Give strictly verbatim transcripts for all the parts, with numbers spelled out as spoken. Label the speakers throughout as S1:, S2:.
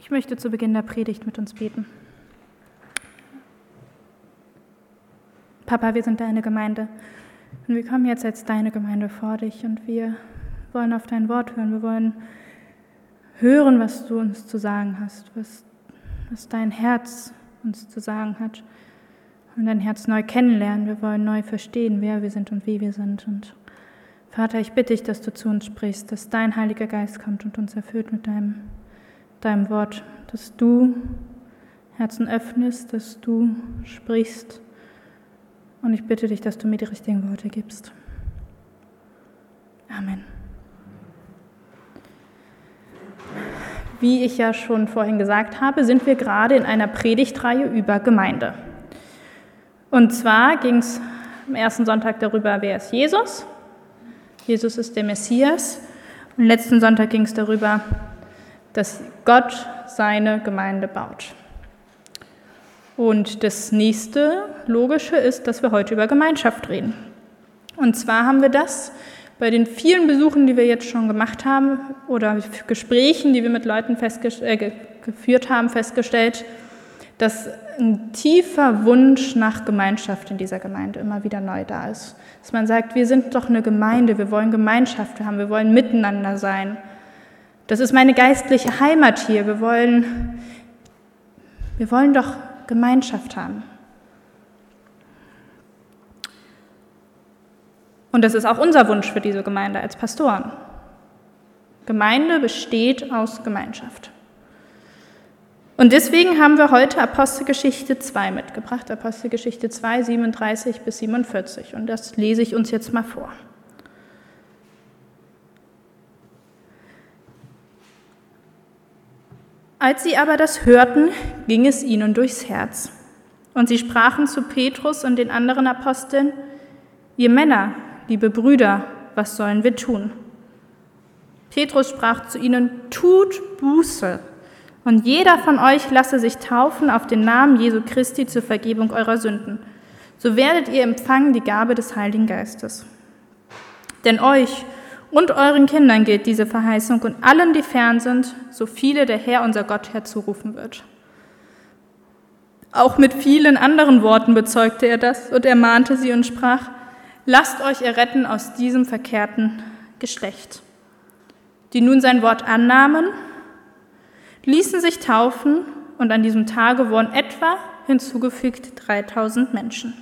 S1: Ich möchte zu Beginn der Predigt mit uns beten. Papa, wir sind deine Gemeinde und wir kommen jetzt als deine Gemeinde vor dich und wir wollen auf dein Wort hören. Wir wollen hören, was du uns zu sagen hast, was, was dein Herz uns zu sagen hat und dein Herz neu kennenlernen. Wir wollen neu verstehen, wer wir sind und wie wir sind. Und Vater, ich bitte dich, dass du zu uns sprichst, dass dein Heiliger Geist kommt und uns erfüllt mit deinem, deinem Wort, dass du Herzen öffnest, dass du sprichst. Und ich bitte dich, dass du mir die richtigen Worte gibst. Amen. Wie ich ja schon vorhin gesagt habe, sind wir gerade in einer Predigtreihe über Gemeinde. Und zwar ging es am ersten Sonntag darüber, wer ist Jesus? Jesus ist der Messias. Und letzten Sonntag ging es darüber, dass Gott seine Gemeinde baut. Und das nächste Logische ist, dass wir heute über Gemeinschaft reden. Und zwar haben wir das bei den vielen Besuchen, die wir jetzt schon gemacht haben, oder Gesprächen, die wir mit Leuten festge- äh, geführt haben, festgestellt, dass ein tiefer Wunsch nach Gemeinschaft in dieser Gemeinde immer wieder neu da ist. Dass man sagt, wir sind doch eine Gemeinde, wir wollen Gemeinschaft haben, wir wollen miteinander sein. Das ist meine geistliche Heimat hier, wir wollen, wir wollen doch Gemeinschaft haben. Und das ist auch unser Wunsch für diese Gemeinde als Pastoren. Gemeinde besteht aus Gemeinschaft. Und deswegen haben wir heute Apostelgeschichte zwei mitgebracht, Apostelgeschichte zwei, siebenunddreißig bis siebenundvierzig. Und das lese ich uns jetzt mal vor. Als sie aber das hörten, ging es ihnen durchs Herz. Und sie sprachen zu Petrus und den anderen Aposteln: Ihr Männer, liebe Brüder, was sollen wir tun? Petrus sprach zu ihnen: Tut Buße, und jeder von euch lasse sich taufen auf den Namen Jesu Christi zur Vergebung eurer Sünden. So werdet ihr empfangen die Gabe des Heiligen Geistes. Denn euch und euren Kindern gilt diese Verheißung und allen, die fern sind, so viele der Herr, unser Gott, herzurufen wird. Auch mit vielen anderen Worten bezeugte er das und ermahnte sie und sprach: Lasst euch erretten aus diesem verkehrten Geschlecht. Die nun sein Wort annahmen, ließen sich taufen und an diesem Tage wurden etwa hinzugefügt dreitausend Menschen.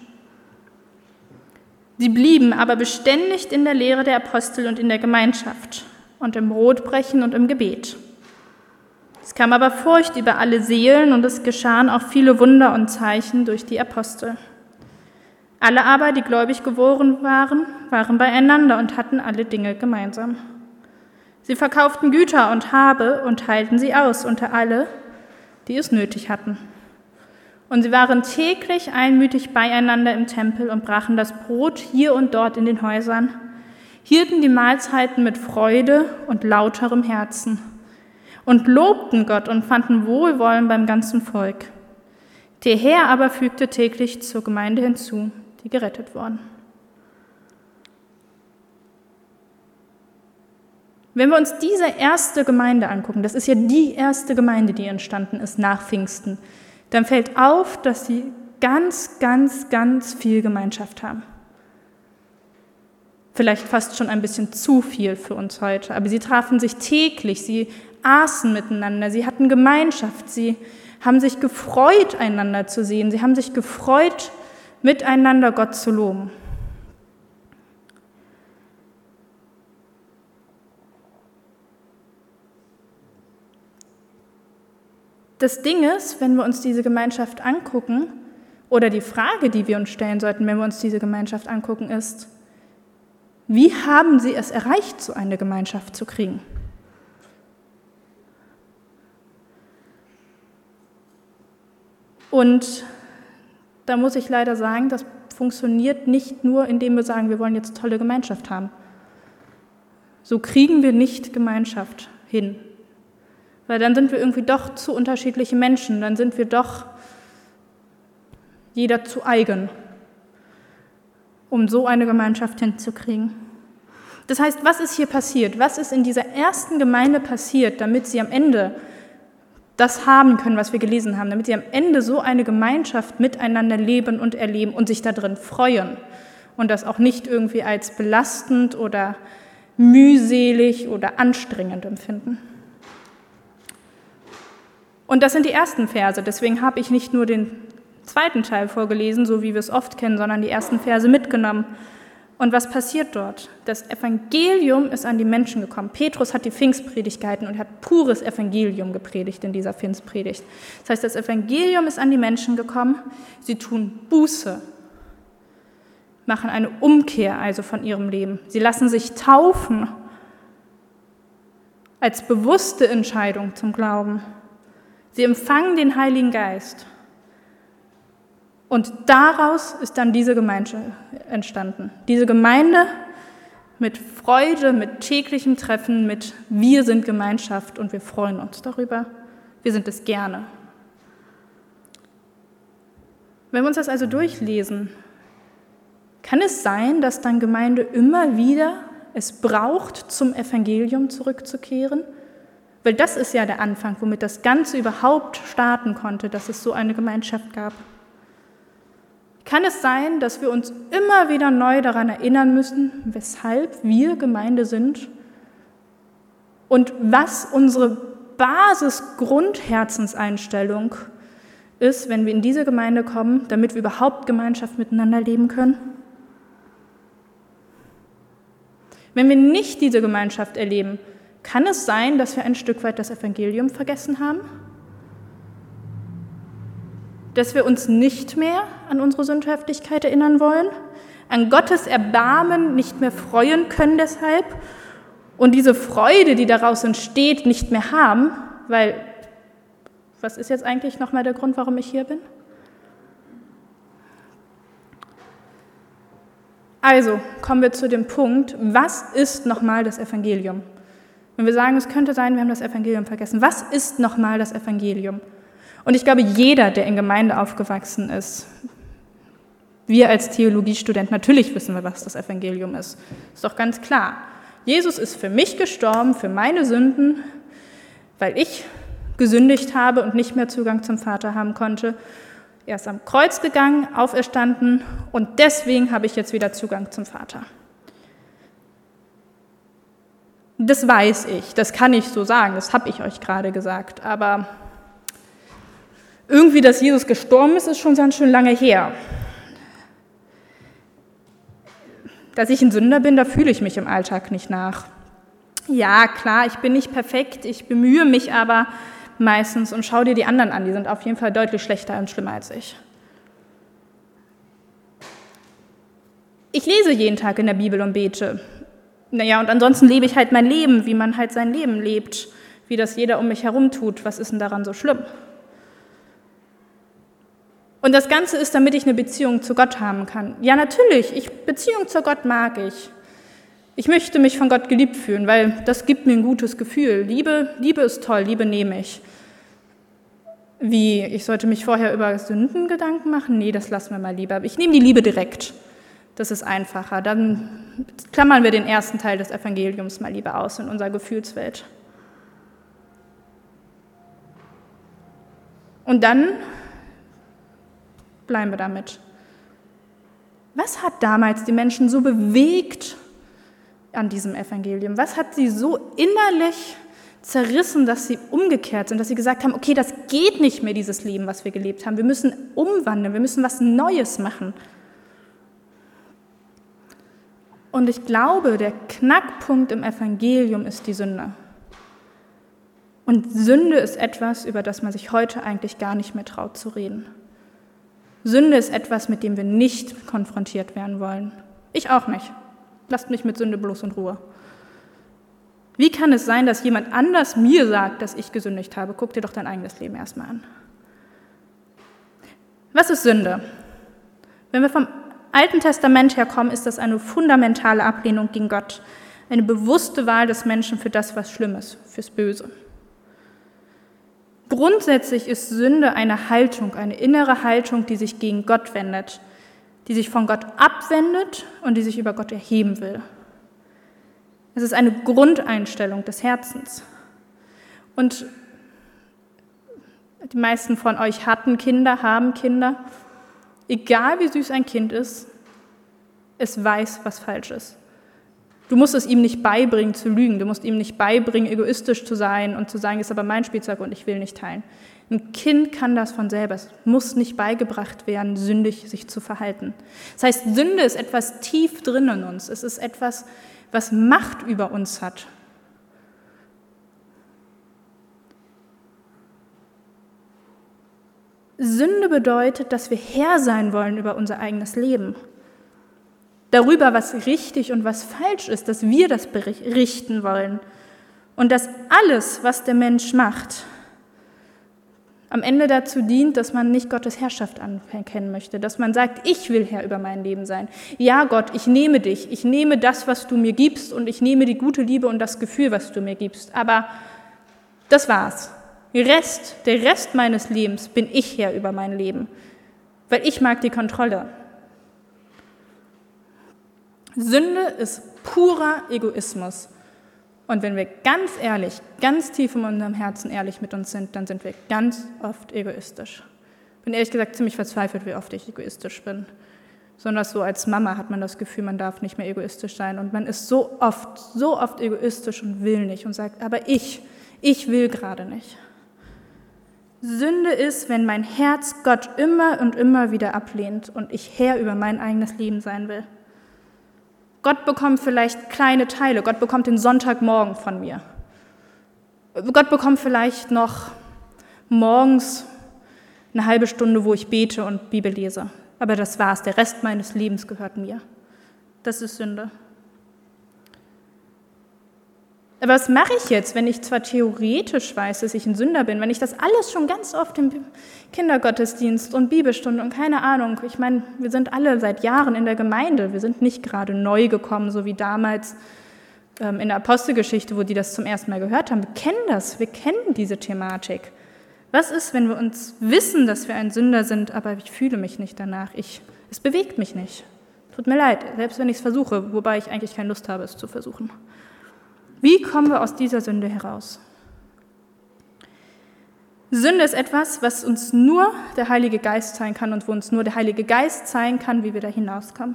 S1: Sie blieben aber beständig in der Lehre der Apostel und in der Gemeinschaft und im Brotbrechen und im Gebet. Es kam aber Furcht über alle Seelen und es geschahen auch viele Wunder und Zeichen durch die Apostel. Alle aber, die gläubig geworden waren, waren beieinander und hatten alle Dinge gemeinsam. Sie verkauften Güter und Habe und teilten sie aus unter alle, die es nötig hatten. Und sie waren täglich einmütig beieinander im Tempel und brachen das Brot hier und dort in den Häusern, hielten die Mahlzeiten mit Freude und lauterem Herzen und lobten Gott und fanden Wohlwollen beim ganzen Volk. Der Herr aber fügte täglich zur Gemeinde hinzu, die gerettet wurden. Wenn wir uns diese erste Gemeinde angucken, das ist ja die erste Gemeinde, die entstanden ist nach Pfingsten, dann fällt auf, dass sie ganz, ganz, ganz viel Gemeinschaft haben. Vielleicht fast schon ein bisschen zu viel für uns heute, aber sie trafen sich täglich, sie aßen miteinander, sie hatten Gemeinschaft, sie haben sich gefreut, einander zu sehen, sie haben sich gefreut, miteinander Gott zu loben. Das Ding ist, wenn wir uns diese Gemeinschaft angucken, oder die Frage, die wir uns stellen sollten, wenn wir uns diese Gemeinschaft angucken, ist: Wie haben sie es erreicht, so eine Gemeinschaft zu kriegen? Und da muss ich leider sagen, das funktioniert nicht nur, indem wir sagen, wir wollen jetzt tolle Gemeinschaft haben. So kriegen wir nicht Gemeinschaft hin. Weil dann sind wir irgendwie doch zu unterschiedliche Menschen, dann sind wir doch jeder zu eigen, um so eine Gemeinschaft hinzukriegen. Das heißt, was ist hier passiert? Was ist in dieser ersten Gemeinde passiert, damit sie am Ende das haben können, was wir gelesen haben, damit sie am Ende so eine Gemeinschaft miteinander leben und erleben und sich darin freuen und das auch nicht irgendwie als belastend oder mühselig oder anstrengend empfinden. Und das sind die ersten Verse, deswegen habe ich nicht nur den zweiten Teil vorgelesen, so wie wir es oft kennen, sondern die ersten Verse mitgenommen. Und was passiert dort? Das Evangelium ist an die Menschen gekommen. Petrus hat die Pfingstpredigt gehalten und hat pures Evangelium gepredigt in dieser Pfingstpredigt. Das heißt, das Evangelium ist an die Menschen gekommen. Sie tun Buße, machen eine Umkehr also von ihrem Leben. Sie lassen sich taufen als bewusste Entscheidung zum Glauben. Sie empfangen den Heiligen Geist. Und daraus ist dann diese Gemeinde entstanden. Diese Gemeinde mit Freude, mit täglichem Treffen, mit wir sind Gemeinschaft und wir freuen uns darüber. Wir sind es gerne. Wenn wir uns das also durchlesen, kann es sein, dass dann Gemeinde immer wieder es braucht, zum Evangelium zurückzukehren? Weil das ist ja der Anfang, womit das Ganze überhaupt starten konnte, dass es so eine Gemeinschaft gab. Kann es sein, dass wir uns immer wieder neu daran erinnern müssen, weshalb wir Gemeinde sind und was unsere Basis-Grundherzenseinstellung ist, wenn wir in diese Gemeinde kommen, damit wir überhaupt Gemeinschaft miteinander leben können? Wenn wir nicht diese Gemeinschaft erleben, kann es sein, dass wir ein Stück weit das Evangelium vergessen haben? Dass wir uns nicht mehr an unsere Sündhaftigkeit erinnern wollen, an Gottes Erbarmen nicht mehr freuen können deshalb und diese Freude, die daraus entsteht, nicht mehr haben, weil, was ist jetzt eigentlich nochmal der Grund, warum ich hier bin? Also kommen wir zu dem Punkt, was ist nochmal das Evangelium? Wenn wir sagen, es könnte sein, wir haben das Evangelium vergessen, was ist nochmal das Evangelium? Und ich glaube, jeder, der in Gemeinde aufgewachsen ist, wir als Theologiestudent, natürlich wissen wir, was das Evangelium ist. Ist doch ganz klar. Jesus ist für mich gestorben, für meine Sünden, weil ich gesündigt habe und nicht mehr Zugang zum Vater haben konnte. Er ist am Kreuz gegangen, auferstanden und deswegen habe ich jetzt wieder Zugang zum Vater. Das weiß ich, das kann ich so sagen, das habe ich euch gerade gesagt, aber irgendwie, dass Jesus gestorben ist, ist schon ganz schön lange her. Dass ich ein Sünder bin, da fühle ich mich im Alltag nicht nach. Ja, klar, ich bin nicht perfekt, ich bemühe mich aber meistens und schau dir die anderen an, die sind auf jeden Fall deutlich schlechter und schlimmer als ich. Ich lese jeden Tag in der Bibel und bete. Naja, und ansonsten lebe ich halt mein Leben, wie man halt sein Leben lebt, wie das jeder um mich herum tut. Was ist denn daran so schlimm? Und das Ganze ist, damit ich eine Beziehung zu Gott haben kann. Ja, natürlich, ich, Beziehung zu Gott mag ich. Ich möchte mich von Gott geliebt fühlen, weil das gibt mir ein gutes Gefühl. Liebe, Liebe ist toll, Liebe nehme ich. Wie, ich sollte mich vorher über Sünden Gedanken machen? Nee, das lassen wir mal lieber. Ich nehme die Liebe direkt. Das ist einfacher. Dann klammern wir den ersten Teil des Evangeliums mal lieber aus in unserer Gefühlswelt. Und dann bleiben wir damit. Was hat damals die Menschen so bewegt an diesem Evangelium? Was hat sie so innerlich zerrissen, dass sie umgekehrt sind, dass sie gesagt haben, okay, das geht nicht mehr, dieses Leben, was wir gelebt haben. Wir müssen umwandeln, wir müssen was Neues machen. Und ich glaube, der Knackpunkt im Evangelium ist die Sünde. Und Sünde ist etwas, über das man sich heute eigentlich gar nicht mehr traut zu reden. Sünde ist etwas, mit dem wir nicht konfrontiert werden wollen. Ich auch nicht. Lasst mich mit Sünde bloß in Ruhe. Wie kann es sein, dass jemand anders mir sagt, dass ich gesündigt habe? Guck dir doch dein eigenes Leben erstmal an. Was ist Sünde? Wenn wir vom Alten Testament herkommen, ist das eine fundamentale Ablehnung gegen Gott. Eine bewusste Wahl des Menschen für das, was schlimm ist, fürs Böse. Grundsätzlich ist Sünde eine Haltung, eine innere Haltung, die sich gegen Gott wendet, die sich von Gott abwendet und die sich über Gott erheben will. Es ist eine Grundeinstellung des Herzens. Und Die meisten von euch hatten Kinder, haben Kinder. Egal wie süß ein Kind ist, es weiß, was falsch ist. Du musst es ihm nicht beibringen zu lügen, du musst ihm nicht beibringen, egoistisch zu sein und zu sagen, ist aber mein Spielzeug und ich will nicht teilen. Ein Kind kann das von selber, es muss nicht beigebracht werden, sündig sich zu verhalten. Das heißt, Sünde ist etwas tief drin in uns, es ist etwas, was Macht über uns hat. Sünde bedeutet, dass wir Herr sein wollen über unser eigenes Leben. Darüber, was richtig und was falsch ist, dass wir das richten wollen. Und dass alles, was der Mensch macht, am Ende dazu dient, dass man nicht Gottes Herrschaft anerkennen möchte. Dass man sagt, ich will Herr über mein Leben sein. Ja, Gott, ich nehme dich. Ich nehme das, was du mir gibst und ich nehme die gute Liebe und das Gefühl, was du mir gibst. Aber das war's. Der Rest, der Rest meines Lebens bin ich Herr über mein Leben. Weil ich mag die Kontrolle. Sünde ist purer Egoismus. Und wenn wir ganz ehrlich, ganz tief in unserem Herzen ehrlich mit uns sind, dann sind wir ganz oft egoistisch. Ich bin ehrlich gesagt ziemlich verzweifelt, wie oft ich egoistisch bin. Besonders so als Mama hat man das Gefühl, man darf nicht mehr egoistisch sein. Und man ist so oft, so oft egoistisch und will nicht und sagt, aber ich, ich will gerade nicht. Sünde ist, wenn mein Herz Gott immer und immer wieder ablehnt und ich Herr über mein eigenes Leben sein will. Gott bekommt vielleicht kleine Teile. Gott bekommt den Sonntagmorgen von mir. Gott bekommt vielleicht noch morgens eine halbe Stunde, wo ich bete und Bibel lese. Aber das war's. Der Rest meines Lebens gehört mir. Das ist Sünde. Aber was mache ich jetzt, wenn ich zwar theoretisch weiß, dass ich ein Sünder bin, wenn ich das alles schon ganz oft im Kindergottesdienst und Bibelstunde und keine Ahnung, ich meine, wir sind alle seit Jahren in der Gemeinde, wir sind nicht gerade neu gekommen, so wie damals ähm, in der Apostelgeschichte, wo die das zum ersten Mal gehört haben. Wir kennen das, wir kennen diese Thematik. Was ist, wenn wir uns wissen, dass wir ein Sünder sind, aber ich fühle mich nicht danach, ich, es bewegt mich nicht. Tut mir leid, selbst wenn ich es versuche, wobei ich eigentlich keine Lust habe, es zu versuchen. Wie kommen wir aus dieser Sünde heraus? Sünde ist etwas, was uns nur der Heilige Geist zeigen kann und wo uns nur der Heilige Geist zeigen kann, wie wir da hinauskommen.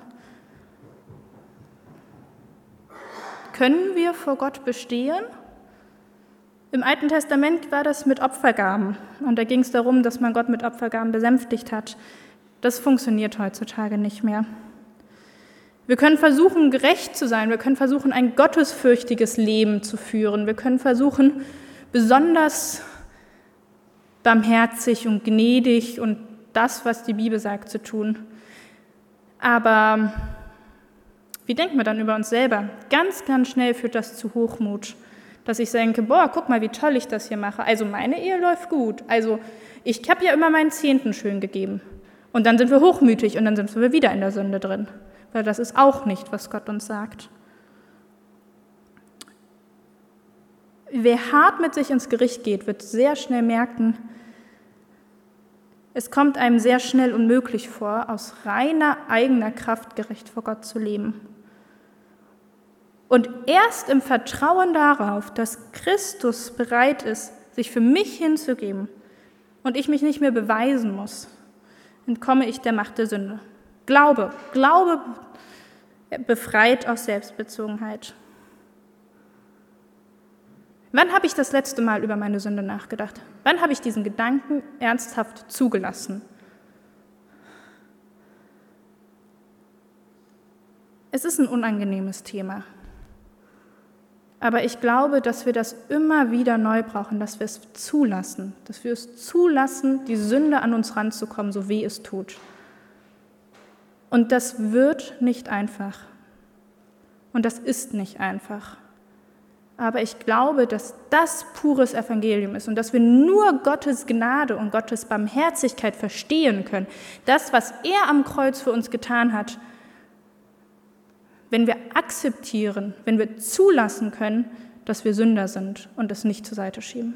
S1: Können wir vor Gott bestehen? Im Alten Testament war das mit Opfergaben und da ging es darum, dass man Gott mit Opfergaben besänftigt hat. Das funktioniert heutzutage nicht mehr. Wir können versuchen, gerecht zu sein. Wir können versuchen, ein gottesfürchtiges Leben zu führen. Wir können versuchen, besonders barmherzig und gnädig und das, was die Bibel sagt, zu tun. Aber wie denken wir dann über uns selber? Ganz, ganz schnell führt das zu Hochmut, dass ich denke, boah, guck mal, wie toll ich das hier mache. Also meine Ehe läuft gut. Also ich habe ja immer meinen Zehnten schön gegeben. Und dann sind wir hochmütig und dann sind wir wieder in der Sünde drin. Weil das ist auch nicht, was Gott uns sagt. Wer hart mit sich ins Gericht geht, wird sehr schnell merken, es kommt einem sehr schnell unmöglich vor, aus reiner eigener Kraft gerecht vor Gott zu leben. Und erst im Vertrauen darauf, dass Christus bereit ist, sich für mich hinzugeben und ich mich nicht mehr beweisen muss, entkomme ich der Macht der Sünde. Glaube, Glaube befreit aus Selbstbezogenheit. Wann habe ich das letzte Mal über meine Sünde nachgedacht? Wann habe ich diesen Gedanken ernsthaft zugelassen? Es ist ein unangenehmes Thema. Aber ich glaube, dass wir das immer wieder neu brauchen, dass wir es zulassen, dass wir es zulassen, die Sünde an uns ranzukommen, so weh es tut. Und das wird nicht einfach. Und das ist nicht einfach. Aber ich glaube, dass das pures Evangelium ist und dass wir nur Gottes Gnade und Gottes Barmherzigkeit verstehen können. Das, was er am Kreuz für uns getan hat, wenn wir akzeptieren, wenn wir zulassen können, dass wir Sünder sind und es nicht zur Seite schieben.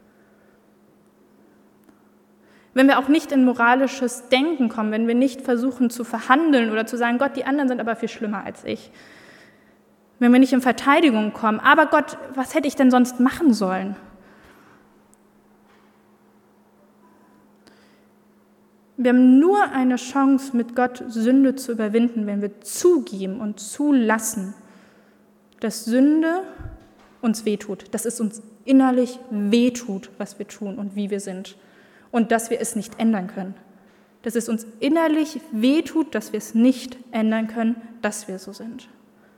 S1: Wenn wir auch nicht in moralisches Denken kommen, wenn wir nicht versuchen zu verhandeln oder zu sagen, Gott, die anderen sind aber viel schlimmer als ich. Wenn wir nicht in Verteidigung kommen, aber Gott, was hätte ich denn sonst machen sollen? Wir haben nur eine Chance, mit Gott Sünde zu überwinden, wenn wir zugeben und zulassen, dass Sünde uns wehtut, dass es uns innerlich wehtut, was wir tun und wie wir sind und dass wir es nicht ändern können. Dass es uns innerlich wehtut, dass wir es nicht ändern können, dass wir so sind.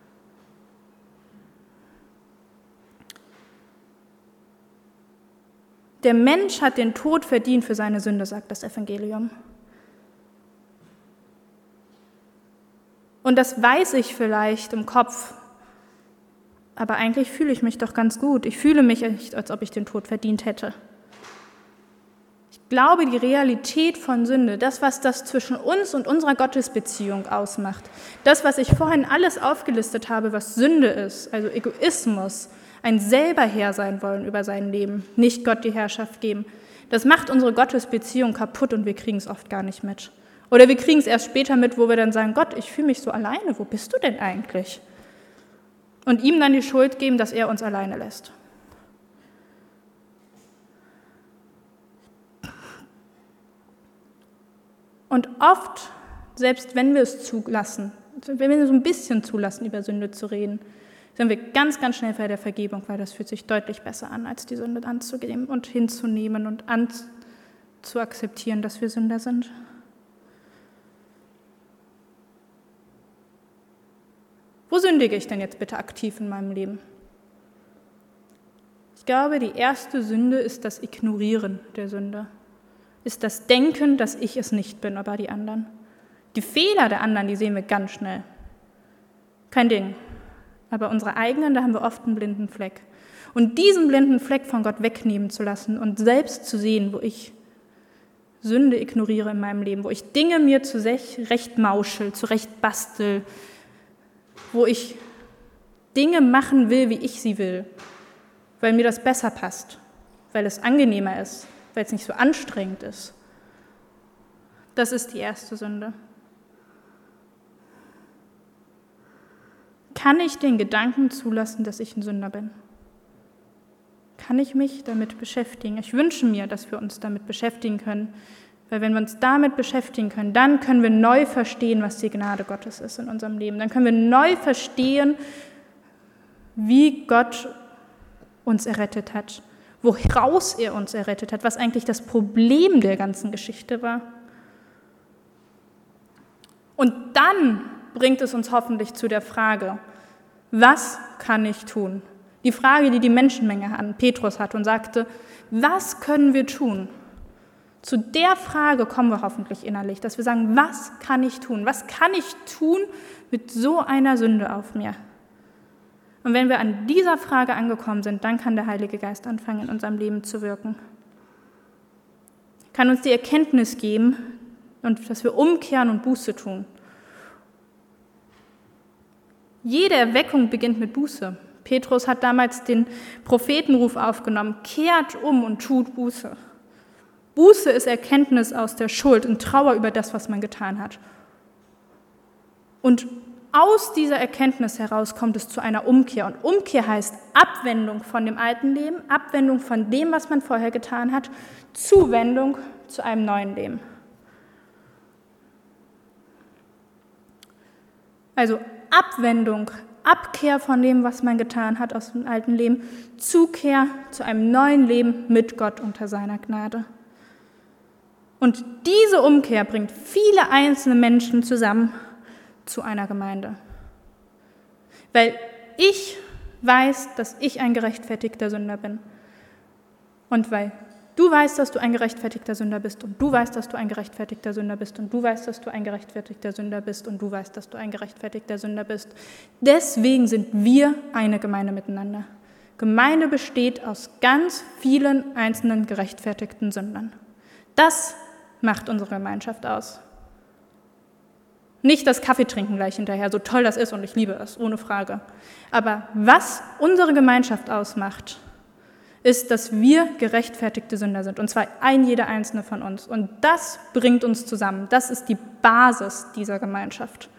S1: Der Mensch hat den Tod verdient für seine Sünde, sagt das Evangelium. Und das weiß ich vielleicht im Kopf, aber eigentlich fühle ich mich doch ganz gut. Ich fühle mich nicht, als ob ich den Tod verdient hätte. Ich glaube, die Realität von Sünde, das, was das zwischen uns und unserer Gottesbeziehung ausmacht, das, was ich vorhin alles aufgelistet habe, was Sünde ist, also Egoismus, ein selber Herr sein wollen über sein Leben, nicht Gott die Herrschaft geben, das macht unsere Gottesbeziehung kaputt und wir kriegen es oft gar nicht mit. Oder wir kriegen es erst später mit, wo wir dann sagen, Gott, ich fühle mich so alleine, wo bist du denn eigentlich? Und ihm dann die Schuld geben, dass er uns alleine lässt. Und oft, selbst wenn wir es zulassen, wenn wir so ein bisschen zulassen, über Sünde zu reden, sind wir ganz, ganz schnell bei der Vergebung, weil das fühlt sich deutlich besser an, als die Sünde anzugeben und hinzunehmen und zu akzeptieren, dass wir Sünder sind. Wo sündige ich denn jetzt bitte aktiv in meinem Leben? Ich glaube, die erste Sünde ist das Ignorieren der Sünde, ist das Denken, dass ich es nicht bin, aber die anderen. Die Fehler der anderen, die sehen wir ganz schnell. Kein Ding. Aber unsere eigenen, da haben wir oft einen blinden Fleck. Und diesen blinden Fleck von Gott wegnehmen zu lassen und selbst zu sehen, wo ich Sünde ignoriere in meinem Leben, wo ich Dinge mir zurecht mauschel, zurecht bastel, wo ich Dinge machen will, wie ich sie will, weil mir das besser passt, weil es angenehmer ist, weil es nicht so anstrengend ist. Das ist die erste Sünde. Kann ich den Gedanken zulassen, dass ich ein Sünder bin? Kann ich mich damit beschäftigen? Ich wünsche mir, dass wir uns damit beschäftigen können, weil wenn wir uns damit beschäftigen können, dann können wir neu verstehen, was die Gnade Gottes ist in unserem Leben. Dann können wir neu verstehen, wie Gott uns errettet hat, woraus er uns errettet hat, was eigentlich das Problem der ganzen Geschichte war. Und dann bringt es uns hoffentlich zu der Frage, was kann ich tun? Die Frage, die die Menschenmenge an Petrus hatte und sagte, was können wir tun? Zu der Frage kommen wir hoffentlich innerlich, dass wir sagen, was kann ich tun? Was kann ich tun mit so einer Sünde auf mir? Und wenn wir an dieser Frage angekommen sind, dann kann der Heilige Geist anfangen, in unserem Leben zu wirken. Er kann uns die Erkenntnis geben, und dass wir umkehren und Buße tun. Jede Erweckung beginnt mit Buße. Petrus hat damals den Prophetenruf aufgenommen, kehrt um und tut Buße. Buße ist Erkenntnis aus der Schuld und Trauer über das, was man getan hat. Und aus dieser Erkenntnis heraus kommt es zu einer Umkehr. Und Umkehr heißt Abwendung von dem alten Leben, Abwendung von dem, was man vorher getan hat, Zuwendung zu einem neuen Leben. Also Abwendung, Abkehr von dem, was man getan hat aus dem alten Leben, Zukehr zu einem neuen Leben mit Gott unter seiner Gnade. Und diese Umkehr bringt viele einzelne Menschen zusammen zu einer Gemeinde. Weil ich weiß, dass ich ein gerechtfertigter Sünder bin. Und weil du weißt, dass du ein gerechtfertigter Sünder bist und du weißt, dass du ein gerechtfertigter Sünder bist und du weißt, dass du ein gerechtfertigter Sünder bist und du weißt, dass du ein gerechtfertigter Sünder bist. Deswegen sind wir eine Gemeinde miteinander. Gemeinde besteht aus ganz vielen einzelnen gerechtfertigten Sündern. Das macht unsere Gemeinschaft aus. Nicht das Kaffeetrinken gleich hinterher, so toll das ist und ich liebe es, ohne Frage. Aber was unsere Gemeinschaft ausmacht, ist, dass wir gerechtfertigte Sünder sind, und zwar ein jeder einzelne von uns. Und das bringt uns zusammen. Das ist die Basis dieser Gemeinschaft.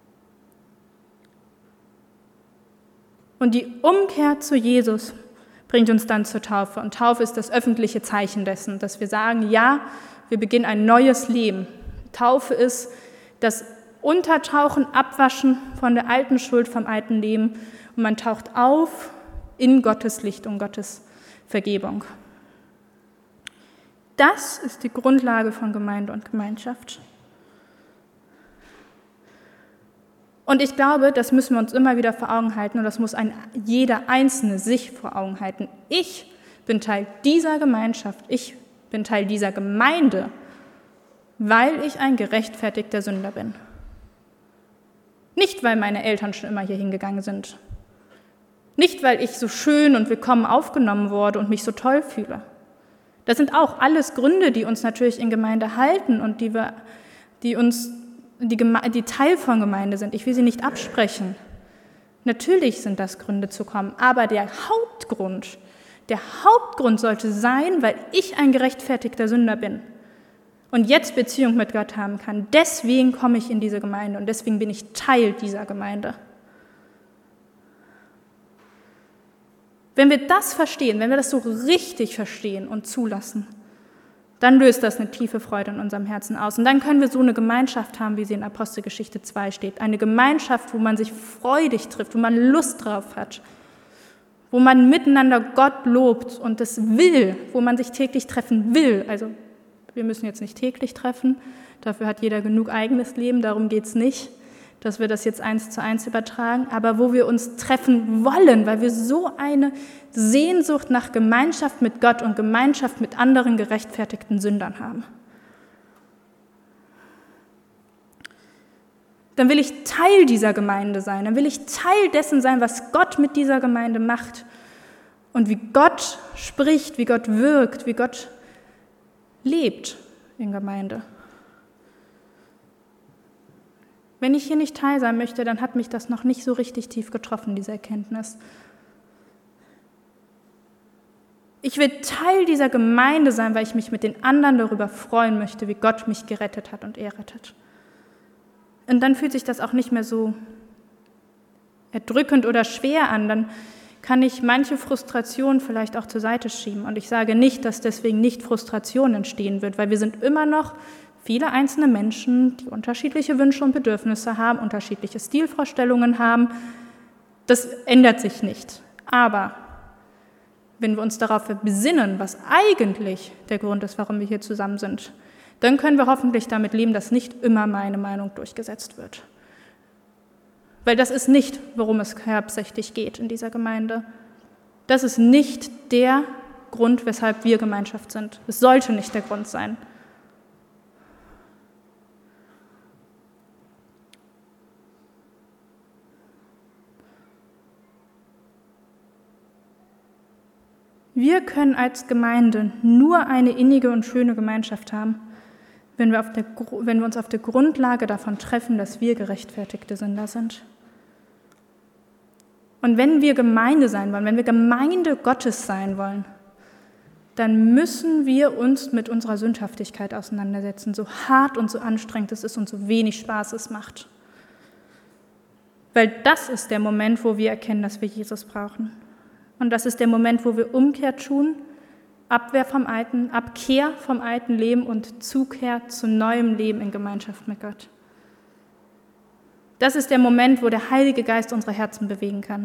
S1: Und die Umkehr zu Jesus bringt uns dann zur Taufe. Und Taufe ist das öffentliche Zeichen dessen, dass wir sagen, ja, wir beginnen ein neues Leben. Taufe ist das Untertauchen, Abwaschen von der alten Schuld, vom alten Leben. Und man taucht auf in Gottes Licht und Gottes Vergebung. Das ist die Grundlage von Gemeinde und Gemeinschaft. Und ich glaube, das müssen wir uns immer wieder vor Augen halten und das muss ein, jeder Einzelne sich vor Augen halten. Ich bin Teil dieser Gemeinschaft, ich bin Teil dieser Gemeinde, weil ich ein gerechtfertigter Sünder bin. Nicht, weil meine Eltern schon immer hier hingegangen sind. Nicht, weil ich so schön und willkommen aufgenommen wurde und mich so toll fühle. Das sind auch alles Gründe, die uns natürlich in Gemeinde halten und die, wir, die uns Die, Geme- die Teil von Gemeinde sind. Ich will sie nicht absprechen. Natürlich sind das Gründe zu kommen, aber der Hauptgrund, der Hauptgrund sollte sein, weil ich ein gerechtfertigter Sünder bin und jetzt Beziehung mit Gott haben kann. Deswegen komme ich in diese Gemeinde und deswegen bin ich Teil dieser Gemeinde. Wenn wir das verstehen, wenn wir das so richtig verstehen und zulassen, dann löst das eine tiefe Freude in unserem Herzen aus. Und dann können wir so eine Gemeinschaft haben, wie sie in Apostelgeschichte zwei steht. Eine Gemeinschaft, wo man sich freudig trifft, wo man Lust drauf hat, wo man miteinander Gott lobt und es will, wo man sich täglich treffen will. Also wir müssen jetzt nicht täglich treffen, dafür hat jeder genug eigenes Leben, darum geht es nicht, dass wir das jetzt eins zu eins übertragen, aber wo wir uns treffen wollen, weil wir so eine Sehnsucht nach Gemeinschaft mit Gott und Gemeinschaft mit anderen gerechtfertigten Sündern haben. Dann will ich Teil dieser Gemeinde sein, dann will ich Teil dessen sein, was Gott mit dieser Gemeinde macht und wie Gott spricht, wie Gott wirkt, wie Gott lebt in Gemeinde. Wenn ich hier nicht Teil sein möchte, dann hat mich das noch nicht so richtig tief getroffen, diese Erkenntnis. Ich will Teil dieser Gemeinde sein, weil ich mich mit den anderen darüber freuen möchte, wie Gott mich gerettet hat und er rettet. Und dann fühlt sich das auch nicht mehr so erdrückend oder schwer an. Dann kann ich manche Frustration vielleicht auch zur Seite schieben. Und ich sage nicht, dass deswegen nicht Frustration entstehen wird, weil wir sind immer noch viele einzelne Menschen, die unterschiedliche Wünsche und Bedürfnisse haben, unterschiedliche Stilvorstellungen haben. Das ändert sich nicht. Aber wenn wir uns darauf besinnen, was eigentlich der Grund ist, warum wir hier zusammen sind, dann können wir hoffentlich damit leben, dass nicht immer meine Meinung durchgesetzt wird. Weil das ist nicht, worum es hauptsächlich geht in dieser Gemeinde. Das ist nicht der Grund, weshalb wir Gemeinschaft sind. Es sollte nicht der Grund sein. Wir können als Gemeinde nur eine innige und schöne Gemeinschaft haben, wenn wir, auf der, wenn wir uns auf der Grundlage davon treffen, dass wir gerechtfertigte Sünder sind. Und wenn wir Gemeinde sein wollen, wenn wir Gemeinde Gottes sein wollen, dann müssen wir uns mit unserer Sündhaftigkeit auseinandersetzen, so hart und so anstrengend es ist und so wenig Spaß es macht. Weil das ist der Moment, wo wir erkennen, dass wir Jesus brauchen. Und das ist der Moment, wo wir Umkehr tun, Abwehr vom alten, Abkehr vom alten Leben und Zukehr zu neuem Leben in Gemeinschaft mit Gott. Das ist der Moment, wo der Heilige Geist unsere Herzen bewegen kann.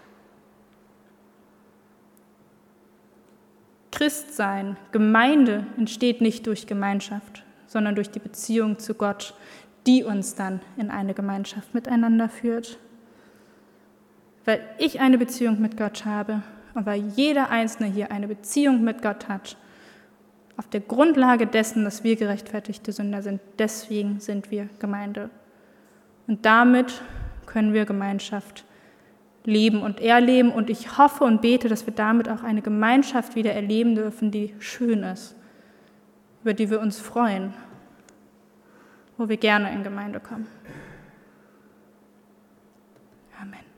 S1: Christsein, Gemeinde entsteht nicht durch Gemeinschaft, sondern durch die Beziehung zu Gott, die uns dann in eine Gemeinschaft miteinander führt. Weil ich eine Beziehung mit Gott habe und weil jeder Einzelne hier eine Beziehung mit Gott hat, auf der Grundlage dessen, dass wir gerechtfertigte Sünder sind, deswegen sind wir Gemeinde. Und damit können wir Gemeinschaft leben und erleben. Und ich hoffe und bete, dass wir damit auch eine Gemeinschaft wieder erleben dürfen, die schön ist, über die wir uns freuen, wo wir gerne in Gemeinde kommen. Amen.